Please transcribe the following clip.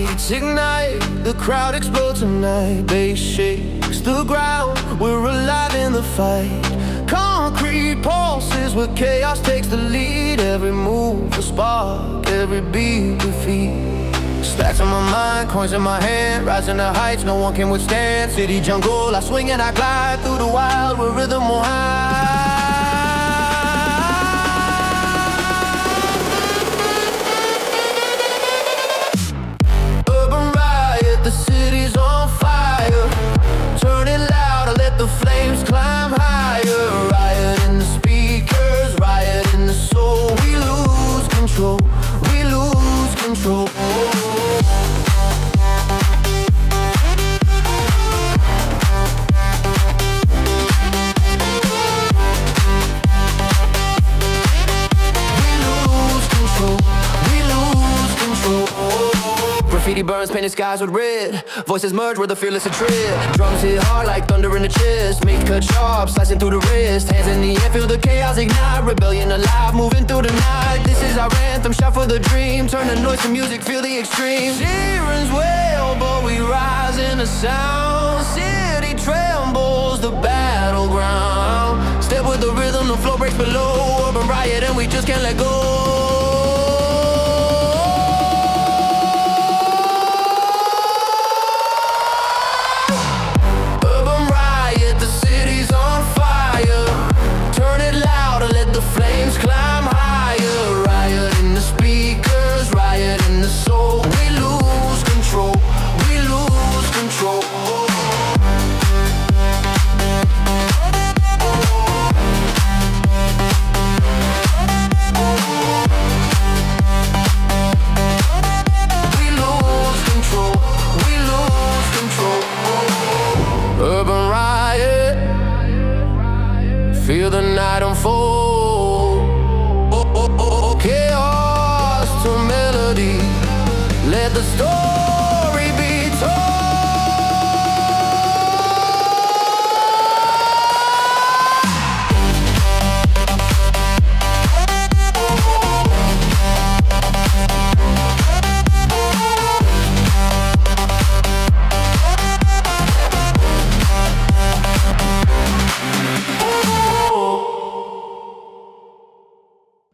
beats ignite, the crowd explodes tonight. Bass shakes the ground, we're alive in the fight. Concrete pulses where chaos takes the lead. Every move a spark, every beat we feed. Stacks on my mind, coins in my hand, rising to heights no one can withstand. City jungle, I swing and I glide through the wild where rhythm will hide. The city's on fire, turn it loud, let the flames climb higher. Riot in the speakers, riot in the soul. We lose control, we lose control. Graffiti burns, painted skies with red. Voices merge where the fearless are tread. Drums hit hard like thunder in the chest. Meat cut sharp, slicing through the wrist. Hands in the air, feel the chaos ignite. Rebellion alive, moving through the night. This is our anthem, shout for the dream. Turn the noise to music, feel the extreme. Sirens wail, but we rise in the sound. City trembles, the battleground. Step with the rhythm, the flow breaks below. Urban riot and we just can't let go. Urban riot, feel the night unfold. Chaos to melody, let the storm